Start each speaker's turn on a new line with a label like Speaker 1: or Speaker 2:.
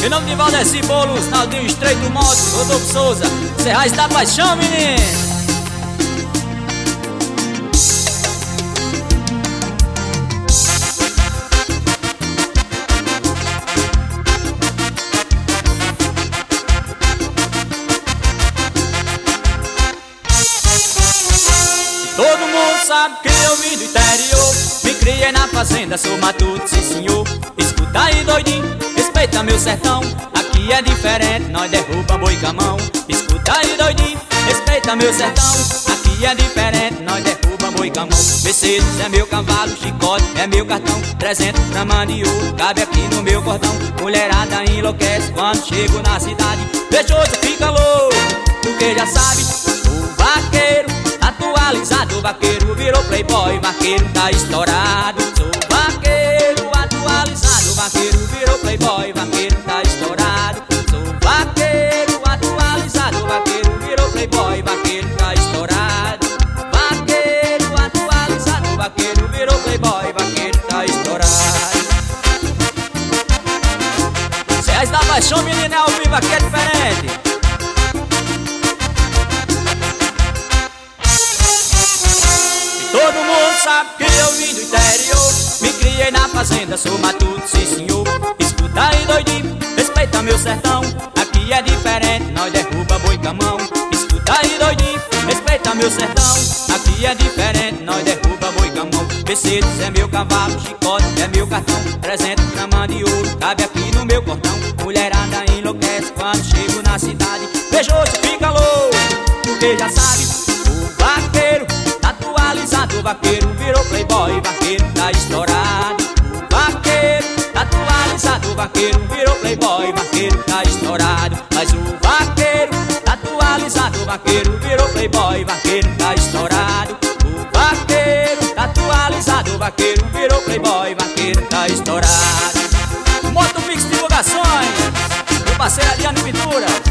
Speaker 1: Em nome de Valdeci Boulos, Naldinho Estreito Motos, Rodolfo Souza, Serrais da Paixão, menino. Todo mundo sabe que eu vim do interior, me criei na fazenda, sou matuto, sim senhor. Escuta aí doidinho, respeita meu sertão, aqui é diferente, nós derruba boi com a mão. Escuta aí doidinho, respeita meu sertão, aqui é diferente, nós derruba boi com a mão. Mercedes é meu cavalo, chicote é meu cartão, 300 gramas de ouro, cabe aqui no meu cordão. Mulherada enlouquece quando chego na cidade, beijoso fica louco, porque já sabe, o vaqueiro atualizado, vaqueiro virou playboy, vaqueiro tá estourado. Sou vaqueiro atualizado, vaqueiro virou playboy, vaqueiro tá estourado. Sou vaqueiro atualizado, vaqueiro virou playboy, vaqueiro tá estourado. Vaqueiro atualizado, vaqueiro virou playboy, vaqueiro tá estourado. Serrais da Paixão, menina, é ao vivo, aqui é diferente. Todo mundo sabe que eu vim do interior, me criei na fazenda, sou matuto, sim senhor. Escuta aí doidinho, respeita meu sertão, aqui é diferente, nós derruba boi com a mão. Escuta aí doidinho, respeita meu sertão, aqui é diferente, nós derruba boi com a mão. Mercedes é meu cavalo, chicote é meu cartão, 300 gramas de ouro, cabe aqui no meu cordão. Mulherada enlouquece quando chego na cidade, beijoso fica louco, porque já sabe, o vaqueiro atualizado, vaqueiro virou playboy, vaqueiro tá estourado. O vaqueiro atualizado, vaqueiro virou playboy, vaqueiro tá estourado. Mas o vaqueiro atualizado, vaqueiro virou playboy, vaqueiro tá estourado. O vaqueiro atualizado, vaqueiro virou playboy, vaqueiro tá estourado. Moto Mix Divulgações, meu parceiro Adriano Pintura.